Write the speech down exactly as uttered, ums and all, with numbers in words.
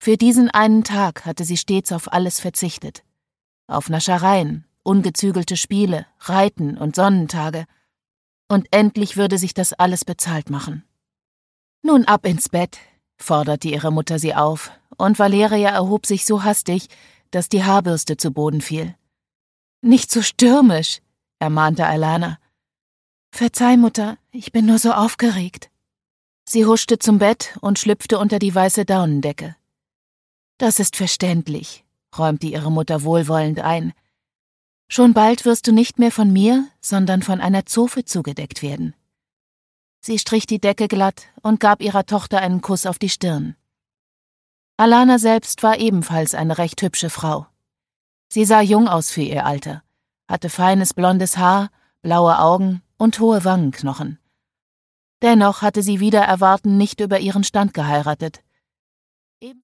Für diesen einen Tag hatte sie stets auf alles verzichtet. Auf Naschereien, ungezügelte Spiele, Reiten und Sonnentage. Und endlich würde sich das alles bezahlt machen. »Nun ab ins Bett«, forderte ihre Mutter sie auf, und Valeria erhob sich so hastig, dass die Haarbürste zu Boden fiel. »Nicht so stürmisch«, ermahnte Alana. »Verzeih, Mutter, ich bin nur so aufgeregt.« Sie huschte zum Bett und schlüpfte unter die weiße Daunendecke. »Das ist verständlich«, räumte ihre Mutter wohlwollend ein. »Schon bald wirst du nicht mehr von mir, sondern von einer Zofe zugedeckt werden.« Sie strich die Decke glatt und gab ihrer Tochter einen Kuss auf die Stirn. Alana selbst war ebenfalls eine recht hübsche Frau. Sie sah jung aus für ihr Alter, hatte feines blondes Haar, blaue Augen und hohe Wangenknochen. Dennoch hatte sie wider Erwarten nicht über ihren Stand geheiratet,